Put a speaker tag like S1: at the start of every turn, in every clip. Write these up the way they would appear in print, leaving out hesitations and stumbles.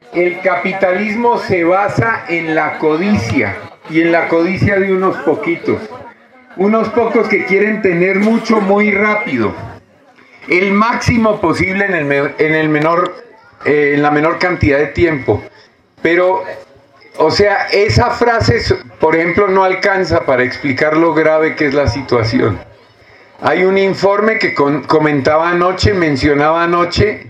S1: El capitalismo se basa en la codicia, y en la codicia de unos poquitos. Unos pocos que quieren tener mucho muy rápido. El máximo posible en la menor cantidad de tiempo. Pero, o sea, esa frase, por ejemplo, no alcanza para explicar lo grave que es la situación. Hay un informe que mencionaba anoche,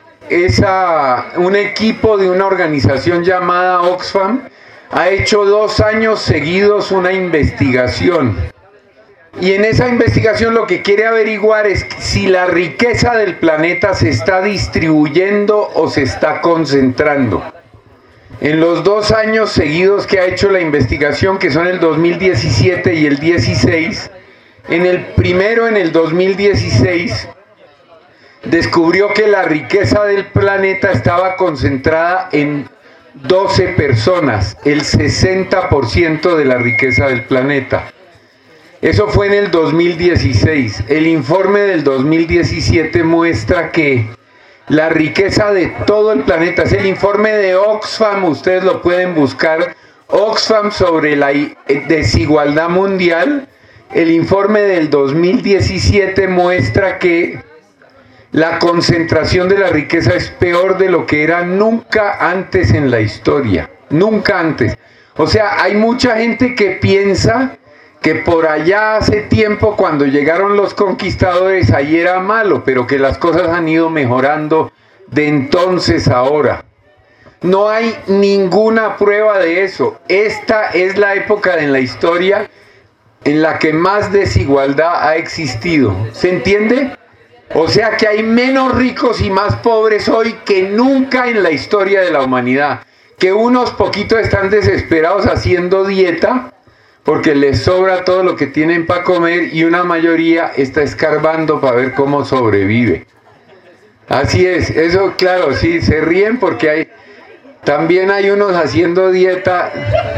S1: un equipo de una organización llamada Oxfam ha hecho 2 años seguidos una investigación. Y en esa investigación lo que quiere averiguar es si la riqueza del planeta se está distribuyendo o se está concentrando. En los 2 años seguidos que ha hecho la investigación, que son el 2017 y el 16, en el primero, en el 2016, descubrió que la riqueza del planeta estaba concentrada en 12 personas, el 60% de la riqueza del planeta. Eso fue en el 2016. El informe del 2017 muestra que la riqueza de todo el planeta, es el informe de Oxfam, ustedes lo pueden buscar, Oxfam sobre la desigualdad mundial. El informe del 2017 muestra que la concentración de la riqueza es peor de lo que era nunca antes en la historia, nunca antes. O sea, hay mucha gente que piensa que por allá hace tiempo, cuando llegaron los conquistadores, ahí era malo, pero que las cosas han ido mejorando de entonces a ahora. No hay ninguna prueba de eso. Esta es la época en la historia en la que más desigualdad ha existido. ¿Se entiende? O sea que hay menos ricos y más pobres hoy que nunca en la historia de la humanidad. Que unos poquitos están desesperados haciendo dieta porque les sobra todo lo que tienen para comer y una mayoría está escarbando para ver cómo sobrevive. Así es, eso claro, sí, se ríen porque también hay unos haciendo dieta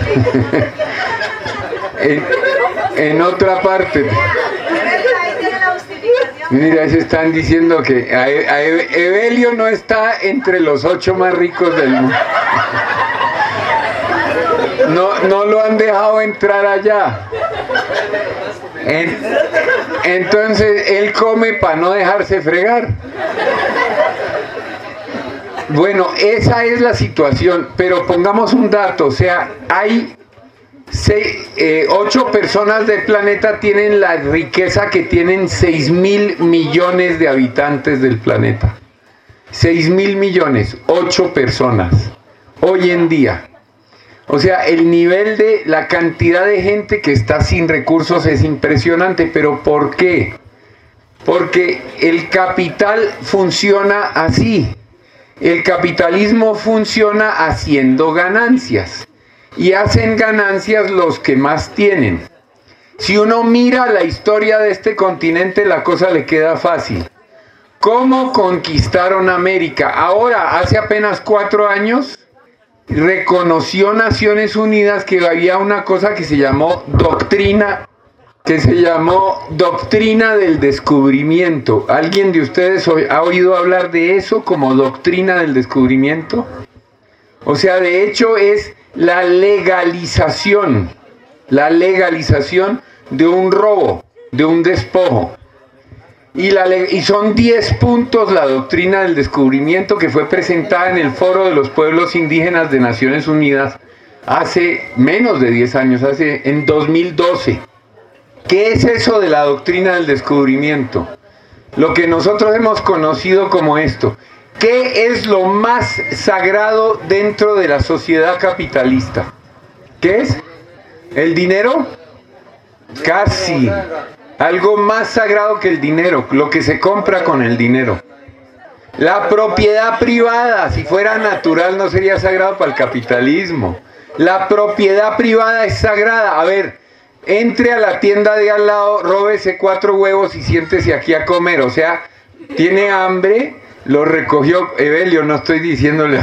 S1: en otra parte. Mira, se están diciendo que Evelio no está entre los 8 más ricos del mundo. No lo han dejado entrar allá. Entonces él come para no dejarse fregar. Bueno, esa es la situación, pero pongamos un dato, o sea, hay 8 personas del planeta tienen la riqueza que tienen 6.000 millones de habitantes del planeta. 6.000 millones, 8 personas, hoy en día. O sea, el nivel de la cantidad de gente que está sin recursos es impresionante, pero ¿por qué? Porque el capital funciona así. El capitalismo funciona haciendo ganancias. Y hacen ganancias los que más tienen. Si uno mira la historia de este continente, la cosa le queda fácil. ¿Cómo conquistaron América? Ahora, hace apenas 4 años, reconoció Naciones Unidas que había una cosa que se llamó doctrina del descubrimiento. ¿Alguien de ustedes ha oído hablar de eso como doctrina del descubrimiento? O sea, de hecho es la legalización de un robo, de un despojo. Y son 10 puntos la doctrina del descubrimiento que fue presentada en el Foro de los Pueblos Indígenas de Naciones Unidas hace menos de 10 años, en 2012. ¿Qué es eso de la doctrina del descubrimiento? Lo que nosotros hemos conocido como esto. ¿Qué es lo más sagrado dentro de la sociedad capitalista? ¿Qué es? ¿El dinero? Casi. Algo más sagrado que el dinero, lo que se compra con el dinero. La propiedad privada, si fuera natural no sería sagrado para el capitalismo. La propiedad privada es sagrada. A ver, entre a la tienda de al lado, róbese 4 huevos y siéntese aquí a comer. O sea, tiene hambre, lo recogió Evelio, no estoy diciéndole.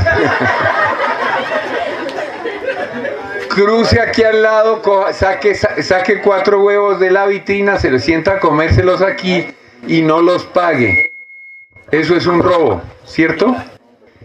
S1: Cruce aquí al lado, saque 4 huevos de la vitrina, se los sienta a comérselos aquí y no los pague. Eso es un robo, ¿cierto?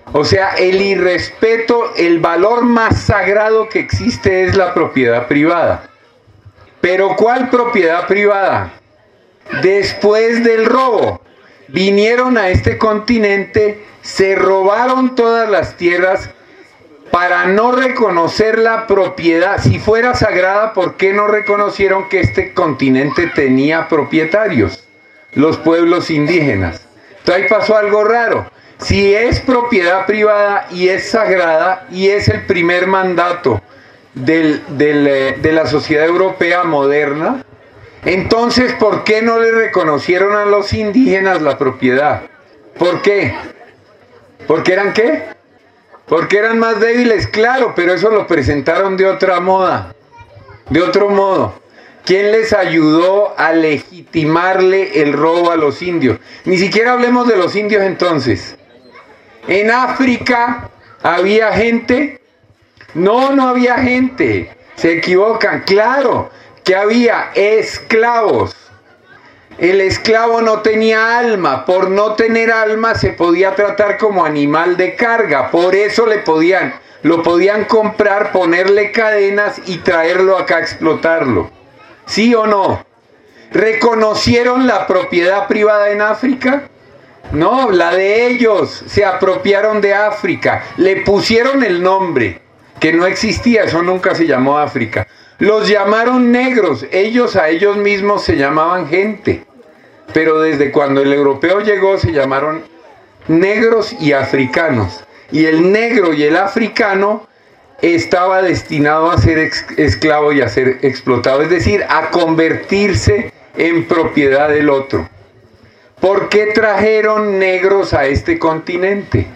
S1: O sea, el irrespeto, el valor más sagrado que existe es la propiedad privada. Pero ¿cuál propiedad privada? Después del robo, vinieron a este continente, se robaron todas las tierras para no reconocer la propiedad. Si fuera sagrada, ¿por qué no reconocieron que este continente tenía propietarios? Los pueblos indígenas. Entonces ahí pasó algo raro. Si es propiedad privada y es sagrada y es el primer mandato de la sociedad europea moderna, entonces ¿por qué no le reconocieron a los indígenas la propiedad? ¿Por qué? ¿Porque eran qué? Porque eran más débiles, claro, pero eso lo presentaron de otra moda, de otro modo. ¿Quién les ayudó a legitimarle el robo a los indios? Ni siquiera hablemos de los indios entonces. ¿En África había gente? No, no había gente. Se equivocan. Claro que había esclavos. El esclavo no tenía alma. Por no tener alma se podía tratar como animal de carga. Por eso lo podían comprar, ponerle cadenas y traerlo acá a explotarlo. ¿Sí o no? ¿Reconocieron la propiedad privada en África? No, la de ellos. Se apropiaron de África. Le pusieron el nombre, que no existía, eso nunca se llamó África. Los llamaron negros. Ellos a ellos mismos se llamaban gente. Pero desde cuando el europeo llegó se llamaron negros y africanos. Y el negro y el africano estaba destinado a ser esclavo y a ser explotado, es decir, a convertirse en propiedad del otro. ¿Por qué trajeron negros a este continente?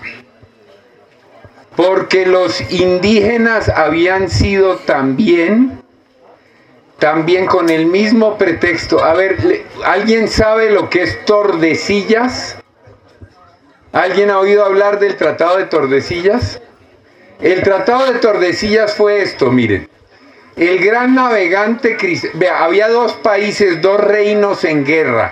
S1: Porque los indígenas habían sido también con el mismo pretexto. A ver, ¿alguien sabe lo que es Tordesillas? ¿Alguien ha oído hablar del Tratado de Tordesillas? El Tratado de Tordesillas fue esto, miren. El gran navegante había dos países, dos reinos en guerra.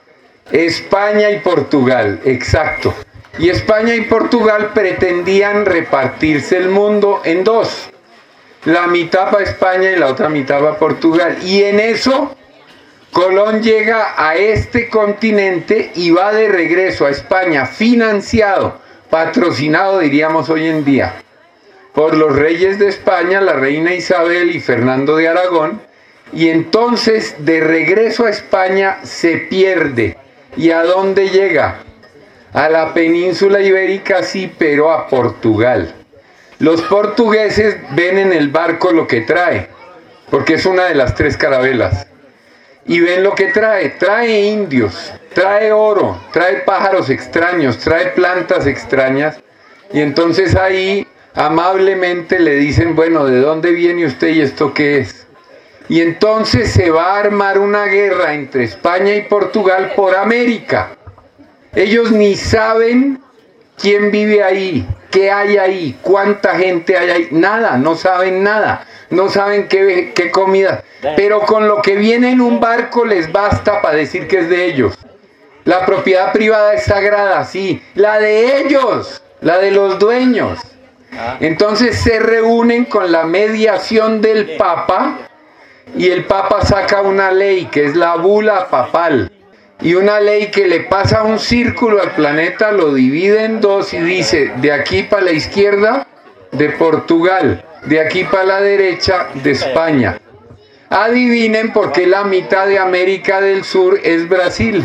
S1: España y Portugal, exacto. Y España y Portugal pretendían repartirse el mundo en dos. La mitad para España y la otra mitad para Portugal. Y en eso, Colón llega a este continente y va de regreso a España, financiado, patrocinado, diríamos hoy en día, por los reyes de España, la reina Isabel y Fernando de Aragón. Y entonces, de regreso a España, se pierde. ¿Y a dónde llega? A la península ibérica, sí, pero a Portugal. Los portugueses ven en el barco lo que trae, porque es una de las 3 carabelas. Y ven lo que trae. Trae indios, trae oro, trae pájaros extraños, trae plantas extrañas. Y entonces ahí amablemente le dicen, bueno, ¿de dónde viene usted y esto qué es? Y entonces se va a armar una guerra entre España y Portugal por América. Ellos ni saben quién vive ahí, qué hay ahí, cuánta gente hay ahí, nada, no saben nada, no saben qué comida, pero con lo que viene en un barco les basta para decir que es de ellos. La propiedad privada es sagrada, sí, la de ellos, la de los dueños. Entonces se reúnen con la mediación del Papa y el Papa saca una ley que es la bula papal. Y una ley que le pasa un círculo al planeta, lo divide en dos y dice, de aquí para la izquierda, de Portugal, de aquí para la derecha, de España. Adivinen por qué la mitad de América del Sur es Brasil.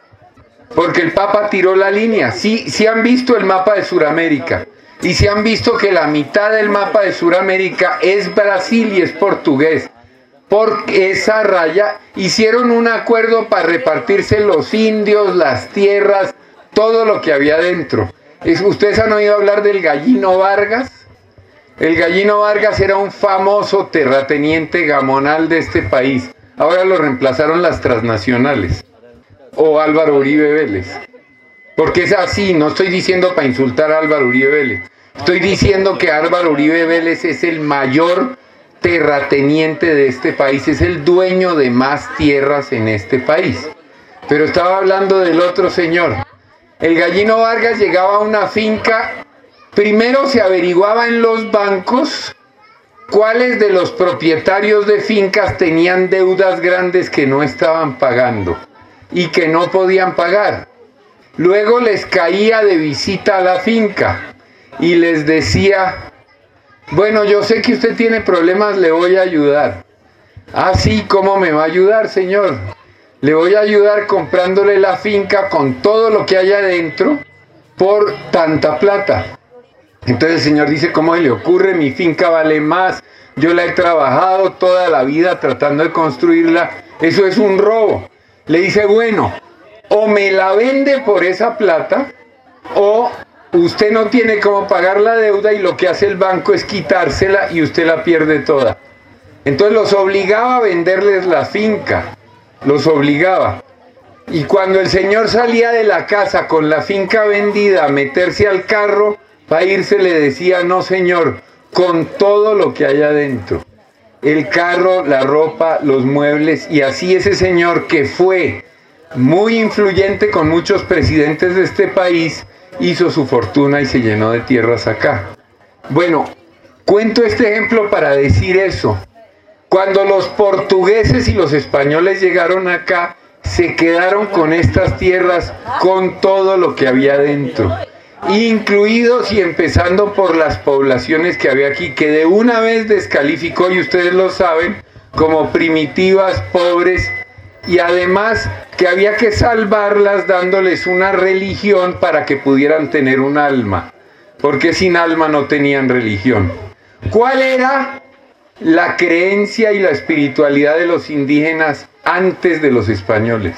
S1: Porque el Papa tiró la línea. Sí han visto el mapa de Sudamérica. Y sí han visto que la mitad del mapa de Sudamérica es Brasil y es portugués. Por esa raya hicieron un acuerdo para repartirse los indios, las tierras, todo lo que había dentro. ¿Ustedes han oído hablar del Gallino Vargas? El Gallino Vargas era un famoso terrateniente gamonal de este país. Ahora lo reemplazaron las transnacionales. O Álvaro Uribe Vélez. Porque es así, no estoy diciendo para insultar a Álvaro Uribe Vélez. Estoy diciendo que Álvaro Uribe Vélez es el mayor terrateniente de este país, es el dueño de más tierras en este país. Pero estaba hablando del otro señor. El Gallino Vargas llegaba a una finca Primero se averiguaba en los bancos cuáles de los propietarios de fincas tenían deudas grandes que no estaban pagando y que no podían pagar. Luego les caía de visita a la finca y les decía: bueno, yo sé que usted tiene problemas, le voy a ayudar. Ah, sí, ¿cómo me va a ayudar, señor? Le voy a ayudar comprándole la finca con todo lo que hay adentro por tanta plata. Entonces el señor dice: ¿cómo le ocurre? Mi finca vale más, yo la he trabajado toda la vida tratando de construirla, eso es un robo. Le dice: bueno, o me la vende por esa plata, o usted no tiene cómo pagar la deuda y lo que hace el banco es quitársela y usted la pierde toda. Entonces los obligaba a venderles la finca, los obligaba. Y cuando el señor salía de la casa con la finca vendida a meterse al carro para irse, le decía: no, señor, con todo lo que hay adentro, el carro, la ropa, los muebles. Y así ese señor, que fue muy influyente con muchos presidentes de este país, hizo su fortuna y se llenó de tierras acá. Bueno, cuento este ejemplo para decir eso. Cuando los portugueses y los españoles llegaron acá, se quedaron con estas tierras, con todo lo que había dentro, incluidos y empezando por las poblaciones que había aquí, que de una vez descalificó, y ustedes lo saben, como primitivas, pobres, y además que había que salvarlas dándoles una religión para que pudieran tener un alma, porque sin alma no tenían religión. ¿Cuál era la creencia y la espiritualidad de los indígenas antes de los españoles?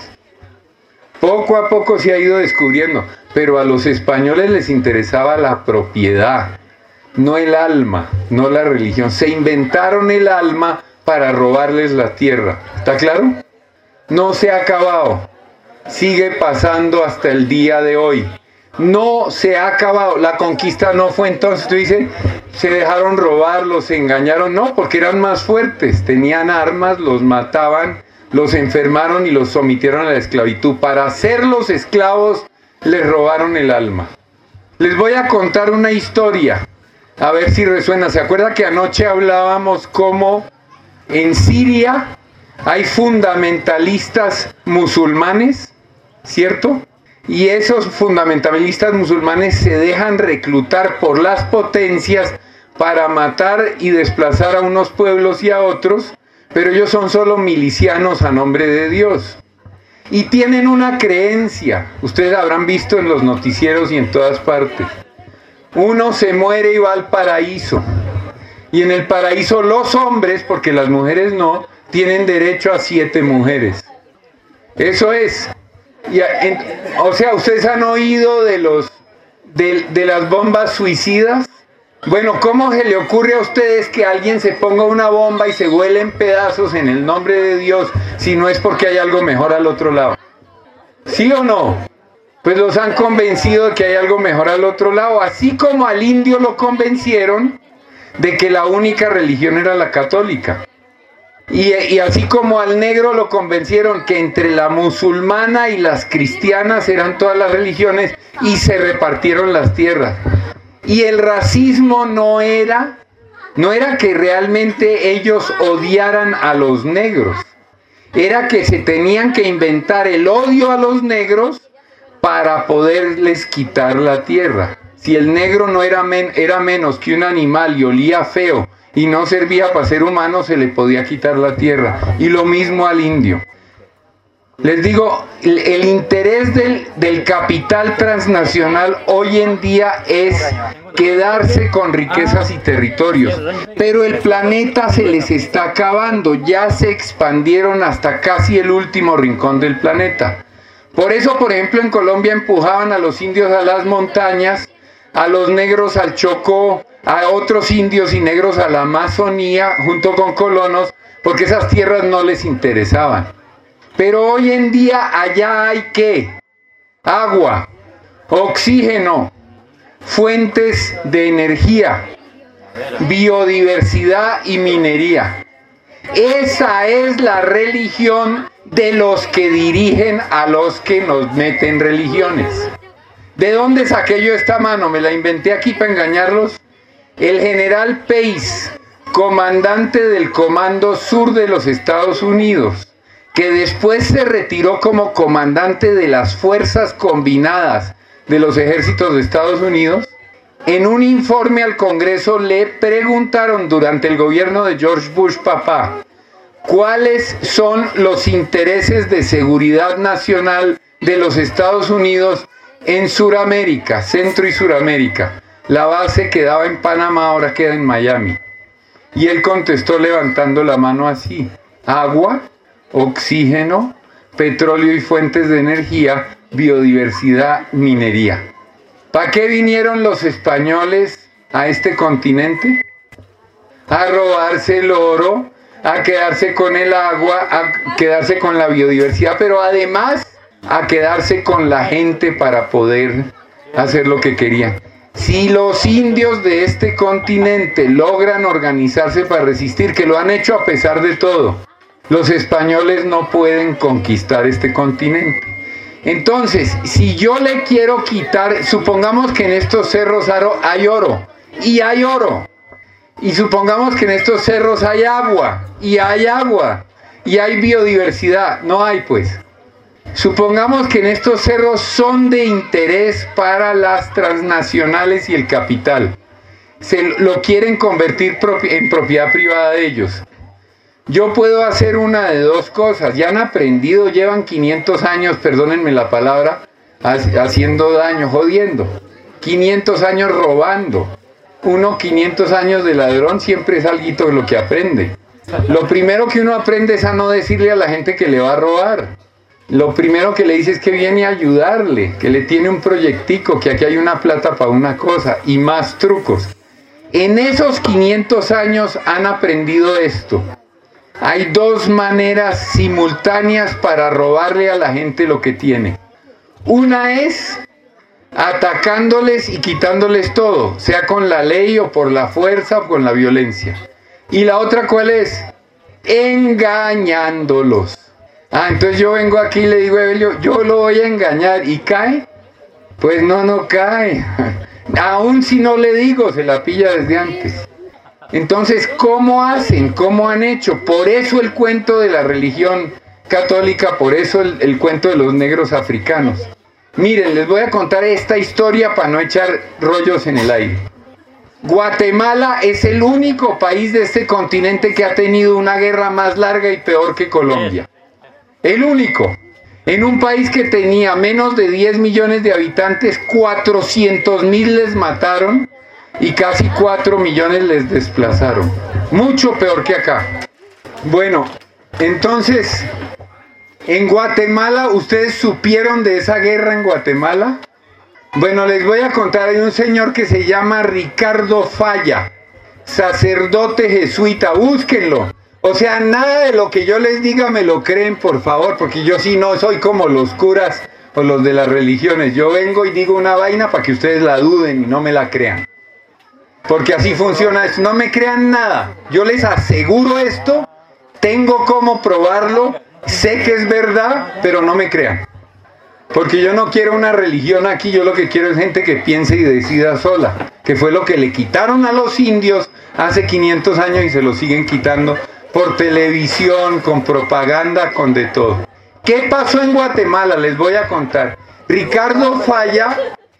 S1: Poco a poco se ha ido descubriendo, pero a los españoles les interesaba la propiedad, no el alma, no la religión. Se inventaron el alma para robarles la tierra. ¿Está claro? No se ha acabado, sigue pasando hasta el día de hoy. No se ha acabado. La conquista no fue entonces, tú dices, se dejaron robar, los engañaron. No, porque eran más fuertes, tenían armas, los mataban, los enfermaron y los sometieron a la esclavitud. Para hacerlos esclavos les robaron el alma. Les voy a contar una historia, a ver si resuena. ¿Se acuerda que anoche hablábamos cómo en Siria hay fundamentalistas musulmanes, ¿cierto? Y esos fundamentalistas musulmanes se dejan reclutar por las potencias para matar y desplazar a unos pueblos y a otros, pero ellos son solo milicianos a nombre de Dios. Y tienen una creencia, ustedes habrán visto en los noticieros y en todas partes. Uno se muere y va al paraíso. Y en el paraíso los hombres, porque las mujeres no, tienen derecho a 7 mujeres. Eso es. O sea, ¿ustedes han oído de las bombas suicidas? Bueno, ¿cómo se le ocurre a ustedes que alguien se ponga una bomba y se vuele en pedazos en el nombre de Dios, si no es porque hay algo mejor al otro lado? ¿Sí o no? Pues los han convencido de que hay algo mejor al otro lado, así como al indio lo convencieron de que la única religión era la católica. Y así como al negro lo convencieron que entre la musulmana y las cristianas eran todas las religiones, y se repartieron las tierras. Y el racismo no era que realmente ellos odiaran a los negros, era que se tenían que inventar el odio a los negros para poderles quitar la tierra. Si el negro no era menos que un animal y olía feo y no servía para ser humano, se le podía quitar la tierra. Y lo mismo al indio. Les digo, el interés del capital transnacional hoy en día es quedarse con riquezas y territorios. Pero el planeta se les está acabando, ya se expandieron hasta casi el último rincón del planeta. Por eso, por ejemplo, en Colombia empujaban a los indios a las montañas, a los negros al Chocó, a otros indios y negros a la Amazonía, junto con colonos, porque esas tierras no les interesaban. Pero hoy en día allá hay ¿qué? Agua, oxígeno, fuentes de energía, biodiversidad y minería. Esa es la religión de los que dirigen a los que nos meten religiones. ¿De dónde saqué yo esta mano? Me la inventé aquí para engañarlos. El general Pace, comandante del Comando Sur de los Estados Unidos, que después se retiró como comandante de las Fuerzas Combinadas de los Ejércitos de Estados Unidos, en un informe al Congreso le preguntaron durante el gobierno de George Bush papá, ¿cuáles son los intereses de seguridad nacional de los Estados Unidos en Suramérica, Centro y Suramérica? La base quedaba en Panamá, ahora queda en Miami. Y él contestó levantando la mano así: agua, oxígeno, petróleo y fuentes de energía, biodiversidad, minería. ¿Para qué vinieron los españoles a este continente? A robarse el oro, a quedarse con el agua, a quedarse con la biodiversidad, pero además a quedarse con la gente para poder hacer lo que querían. Si los indios de este continente logran organizarse para resistir, que lo han hecho a pesar de todo, los españoles no pueden conquistar este continente. Entonces, si yo le quiero quitar, supongamos que en estos cerros hay oro, y hay oro. Y supongamos que en estos cerros hay agua, y hay agua, y hay biodiversidad. No hay, pues. Supongamos que en estos cerros son de interés para las transnacionales y el capital. Lo quieren convertir en propiedad privada de ellos. Yo puedo hacer una de dos cosas. Ya han aprendido, llevan 500 años, perdónenme la palabra, haciendo daño, jodiendo. 500 años robando. 500 años de ladrón siempre es algo de lo que aprende. Lo primero que uno aprende es a no decirle a la gente que le va a robar. Lo primero que le dice es que viene a ayudarle, que le tiene un proyectico, que aquí hay una plata para una cosa y más trucos. En esos 500 años han aprendido esto. Hay dos maneras simultáneas para robarle a la gente lo que tiene. Una es atacándoles y quitándoles todo, sea con la ley o por la fuerza o con la violencia. Y la otra, ¿cuál es? Engañándolos. Entonces yo vengo aquí y le digo a Evelio, yo lo voy a engañar, ¿y cae? Pues no cae. Aún si no le digo, se la pilla desde antes. Entonces, ¿cómo hacen? ¿Cómo han hecho? Por eso el cuento de la religión católica, por eso el cuento de los negros africanos. Miren, les voy a contar esta historia para no echar rollos en el aire. Guatemala es el único país de este continente que ha tenido una guerra más larga y peor que Colombia. El único. En un país que tenía menos de 10 millones de habitantes, 400,000 les mataron y casi 4 millones les desplazaron. Mucho peor que acá. Bueno, entonces, en Guatemala, ¿ustedes supieron de esa guerra en Guatemala? Bueno, les voy a contar, hay un señor que se llama Ricardo Falla, sacerdote jesuita, búsquenlo. O sea, nada de lo que yo les diga me lo creen, por favor, porque yo sí no soy como los curas o los de las religiones. Yo vengo y digo una vaina para que ustedes la duden y no me la crean. Porque así funciona esto. No me crean nada. Yo les aseguro esto, tengo cómo probarlo, sé que es verdad, pero no me crean. Porque yo no quiero una religión aquí, yo lo que quiero es gente que piense y decida sola. Que fue lo que le quitaron a los indios hace 500 años y se lo siguen quitando por televisión, con propaganda, con de todo. ¿Qué pasó en Guatemala? Les voy a contar. Ricardo Falla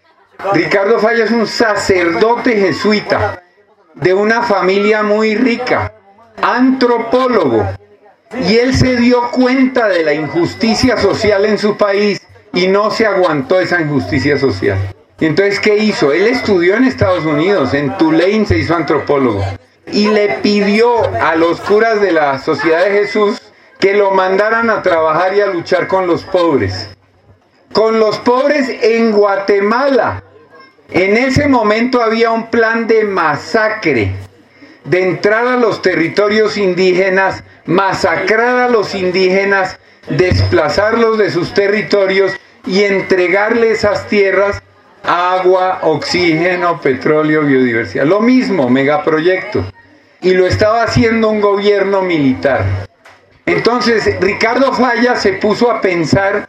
S1: es un sacerdote jesuita de una familia muy rica, antropólogo, y él se dio cuenta de la injusticia social en su país y no se aguantó esa injusticia social. Entonces, ¿qué hizo? Él estudió en Estados Unidos, en Tulane se hizo antropólogo, y le pidió a los curas de la Sociedad de Jesús que lo mandaran a trabajar y a luchar con los pobres. Con los pobres en Guatemala. En ese momento había un plan de masacre, de entrar a los territorios indígenas, masacrar a los indígenas, desplazarlos de sus territorios y entregarle esas tierras, agua, oxígeno, petróleo, biodiversidad. Lo mismo, megaproyecto. Y lo estaba haciendo un gobierno militar. Entonces, Ricardo Falla se puso a pensar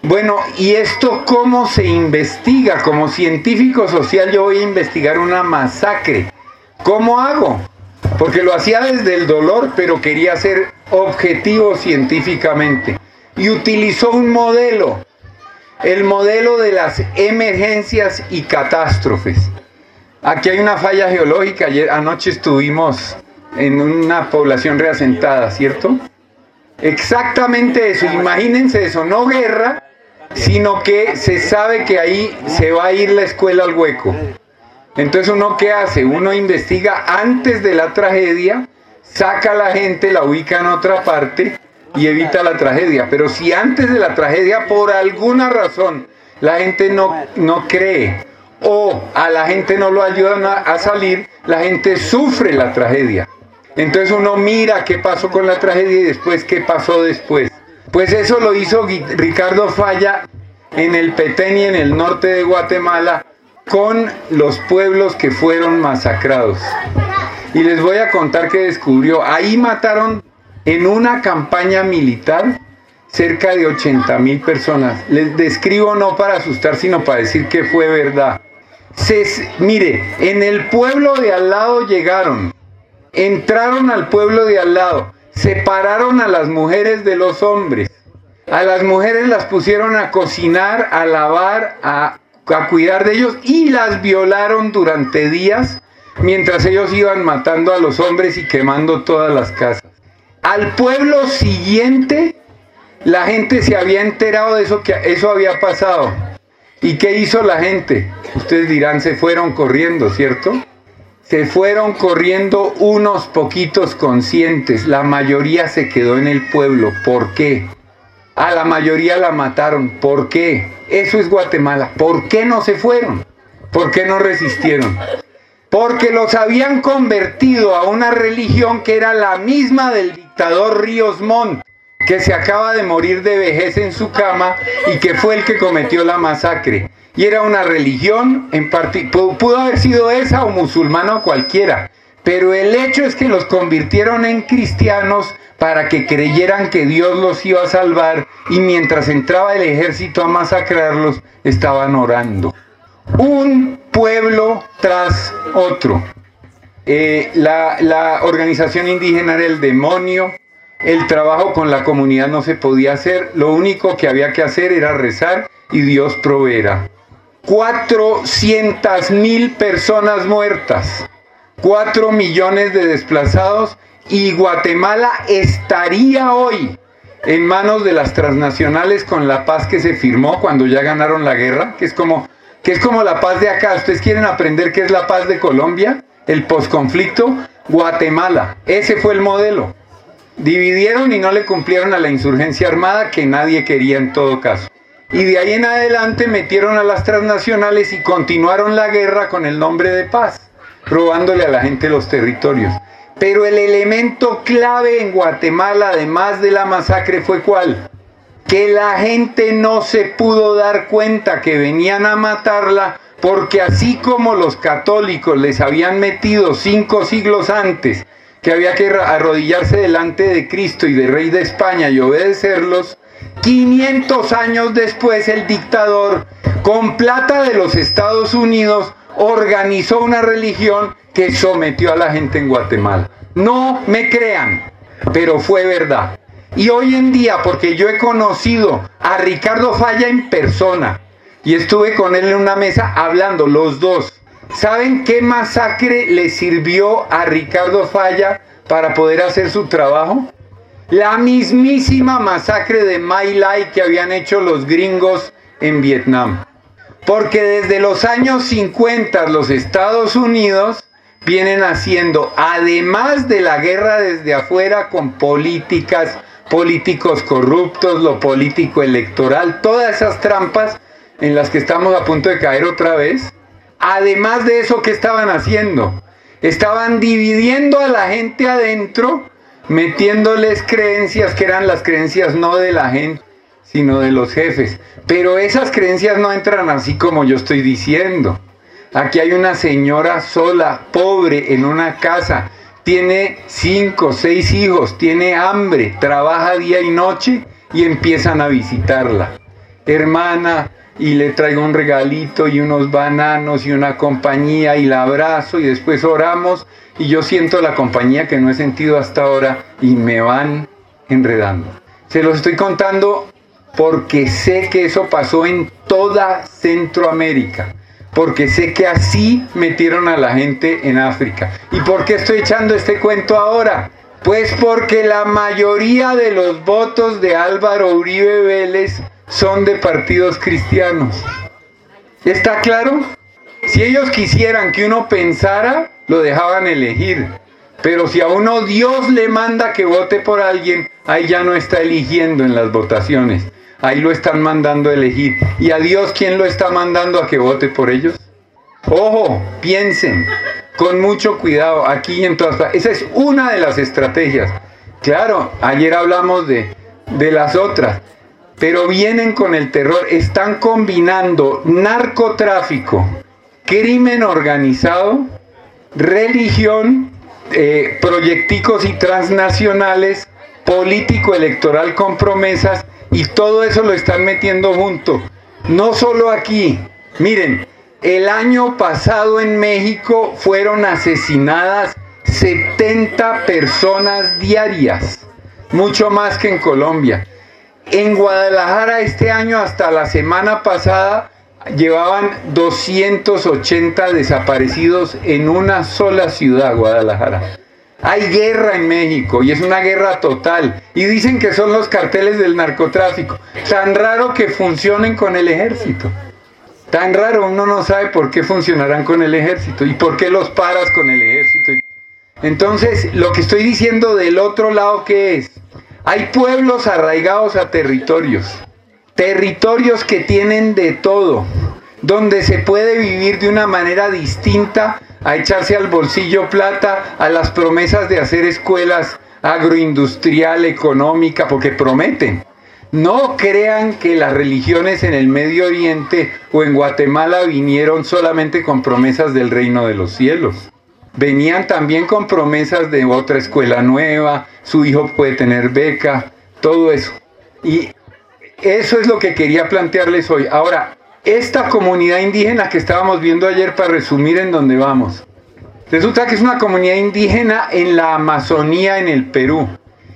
S1: Bueno, ¿y esto cómo se investiga? Como científico social yo voy a investigar una masacre. ¿Cómo hago? Porque lo hacía desde el dolor, pero quería ser objetivo científicamente. Y utilizó un modelo, el modelo de las emergencias y catástrofes. Aquí hay una falla geológica. Anoche estuvimos en una población reasentada, ¿cierto? Exactamente eso. Imagínense eso, no guerra, sino que se sabe que ahí se va a ir la escuela al hueco. Entonces uno ¿qué hace? Uno investiga antes de la tragedia, saca a la gente, la ubica en otra parte y evita la tragedia. Pero si antes de la tragedia por alguna razón la gente no cree o a la gente no lo ayudan a salir, la gente sufre la tragedia. Entonces uno mira qué pasó con la tragedia y después qué pasó después. Pues eso lo hizo Ricardo Falla en el Petén y en el norte de Guatemala con los pueblos que fueron masacrados. Y les voy a contar qué descubrió. Ahí mataron en una campaña militar cerca de 80,000 personas. Les describo no para asustar, sino para decir que fue verdad. Mire, en el pueblo de al lado llegaron, entraron al pueblo de al lado, separaron a las mujeres de los hombres. A las mujeres las pusieron a cocinar, a lavar, a cuidar de ellos y las violaron durante días mientras ellos iban matando a los hombres y quemando todas las casas. Al pueblo siguiente la gente se había enterado de eso, que eso había pasado. ¿Y qué hizo la gente? Ustedes dirán, se fueron corriendo, ¿cierto? Se fueron corriendo unos poquitos conscientes, la mayoría se quedó en el pueblo. ¿Por qué? A la mayoría la mataron. ¿Por qué? Eso es Guatemala. ¿Por qué no se fueron? ¿Por qué no resistieron? Porque los habían convertido a una religión que era la misma del dictador Ríos Montt, que se acaba de morir de vejez en su cama y que fue el que cometió la masacre. Y era una religión, pudo haber sido esa o musulmana o cualquiera, pero el hecho es que los convirtieron en cristianos para que creyeran que Dios los iba a salvar y mientras entraba el ejército a masacrarlos, estaban orando. Un pueblo tras otro. La organización indígena era el demonio, el trabajo con la comunidad no se podía hacer, lo único que había que hacer era rezar y Dios proveerá. 400,000 personas muertas, 4 millones de desplazados y Guatemala estaría hoy en manos de las transnacionales con la paz que se firmó cuando ya ganaron la guerra, que es como la paz de acá. ¿Ustedes quieren aprender qué es la paz de Colombia? El posconflicto, Guatemala. Ese fue el modelo. Dividieron y no le cumplieron a la insurgencia armada que nadie quería en todo caso. Y de ahí en adelante metieron a las transnacionales y continuaron la guerra con el nombre de paz, robándole a la gente los territorios. Pero el elemento clave en Guatemala, además de la masacre, fue ¿cuál? Que la gente no se pudo dar cuenta que venían a matarla, porque así como los católicos les habían metido 5 siglos antes que había que arrodillarse delante de Cristo y del Rey de España y obedecerlos, 500 años después el dictador, con plata de los Estados Unidos, organizó una religión que sometió a la gente en Guatemala. No me crean, pero fue verdad. Y hoy en día, porque yo he conocido a Ricardo Falla en persona y estuve con él en una mesa hablando, los dos. ¿Saben qué masacre le sirvió a Ricardo Falla para poder hacer su trabajo? La mismísima masacre de My Lai que habían hecho los gringos en Vietnam. Porque desde los años 50 los Estados Unidos vienen haciendo, además de la guerra desde afuera con políticos corruptos, lo político electoral, todas esas trampas en las que estamos a punto de caer otra vez. Además de eso, ¿qué estaban haciendo? Estaban dividiendo a la gente adentro, metiéndoles creencias que eran las creencias no de la gente, sino de los jefes. Pero esas creencias no entran así como yo estoy diciendo. Aquí hay una señora sola, pobre, en una casa, tiene 5, 6 hijos, tiene hambre, trabaja día y noche y empiezan a visitarla. hermana, y le traigo un regalito y unos bananos y una compañía y la abrazo y después oramos y yo siento la compañía que no he sentido hasta ahora y me van enredando. Se los estoy contando porque sé que eso pasó en toda Centroamérica, porque sé que así metieron a la gente en África. ¿Y por qué estoy echando este cuento ahora? Pues porque la mayoría de los votos de Álvaro Uribe Vélez son de partidos cristianos. ¿Está claro? Si ellos quisieran que uno pensara, lo dejaban elegir. Pero si a uno Dios le manda que vote por alguien, ahí ya no está eligiendo en las votaciones. Ahí lo están mandando a elegir. ¿Y a Dios quién lo está mandando a que vote por ellos? Ojo, piensen, con mucho cuidado, aquí y en todas partes. Esa es una de las estrategias. Claro, ayer hablamos de las otras, pero vienen con el terror. Están combinando narcotráfico, crimen organizado, religión, proyecticos y transnacionales, político electoral con promesas, y todo eso lo están metiendo junto. No solo aquí. Miren, el año pasado en México fueron asesinadas 70 personas diarias, mucho más que en Colombia. En Guadalajara este año, hasta la semana pasada, llevaban 280 desaparecidos en una sola ciudad, Guadalajara. Hay guerra en México y es una guerra total. Y dicen que son los carteles del narcotráfico. Tan raro que funcionen con el ejército. Tan raro, uno no sabe por qué funcionarán con el ejército y por qué los paras con el ejército. Entonces, lo que estoy diciendo del otro lado, ¿qué es? Hay pueblos arraigados a territorios. Territorios que tienen de todo, donde se puede vivir de una manera distinta a echarse al bolsillo plata, a las promesas de hacer escuelas agroindustrial, económica, porque prometen. No crean que las religiones en el Medio Oriente o en Guatemala vinieron solamente con promesas del reino de los cielos. Venían también con promesas de otra escuela nueva, su hijo puede tener beca, todo eso. Y eso es lo que quería plantearles hoy. Ahora, esta comunidad indígena que estábamos viendo ayer, para resumir en dónde vamos, resulta que es una comunidad indígena en la Amazonía, en el Perú.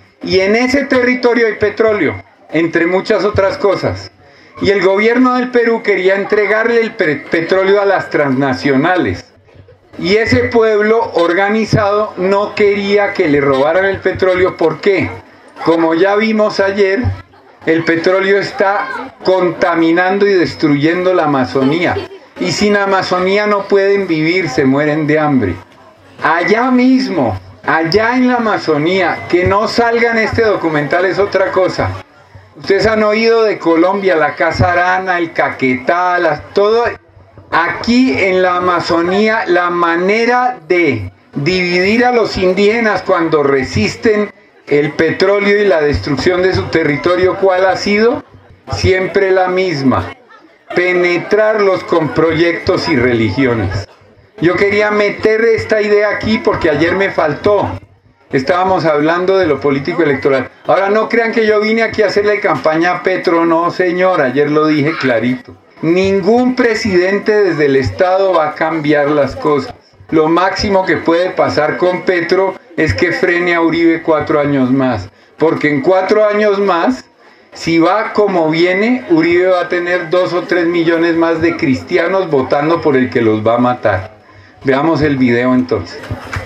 S1: Y en ese territorio hay petróleo, entre muchas otras cosas. Y el gobierno del Perú quería entregarle el petróleo a las transnacionales. Y ese pueblo organizado no quería que le robaran el petróleo. ¿Por qué? Como ya vimos ayer, el petróleo está contaminando y destruyendo la Amazonía. Y sin Amazonía no pueden vivir, se mueren de hambre. Allá mismo, allá en la Amazonía, que no salga en este documental es otra cosa. Ustedes han oído de Colombia, la Casa Arana, el Caquetá, todo. Aquí en la Amazonía, la manera de dividir a los indígenas cuando resisten el petróleo y la destrucción de su territorio, ¿cuál ha sido? Siempre la misma: penetrarlos con proyectos y religiones. Yo quería meter esta idea aquí porque ayer me faltó. Estábamos hablando de lo político electoral. Ahora no crean que yo vine aquí a hacerle campaña a Petro, no señor, ayer lo dije clarito. Ningún presidente desde el Estado va a cambiar las cosas. Lo máximo que puede pasar con Petro es que frene a Uribe 4 años más. Porque en 4 años más, si va como viene, Uribe va a tener 2 o 3 millones más de cristianos votando por el que los va a matar. Veamos el video entonces.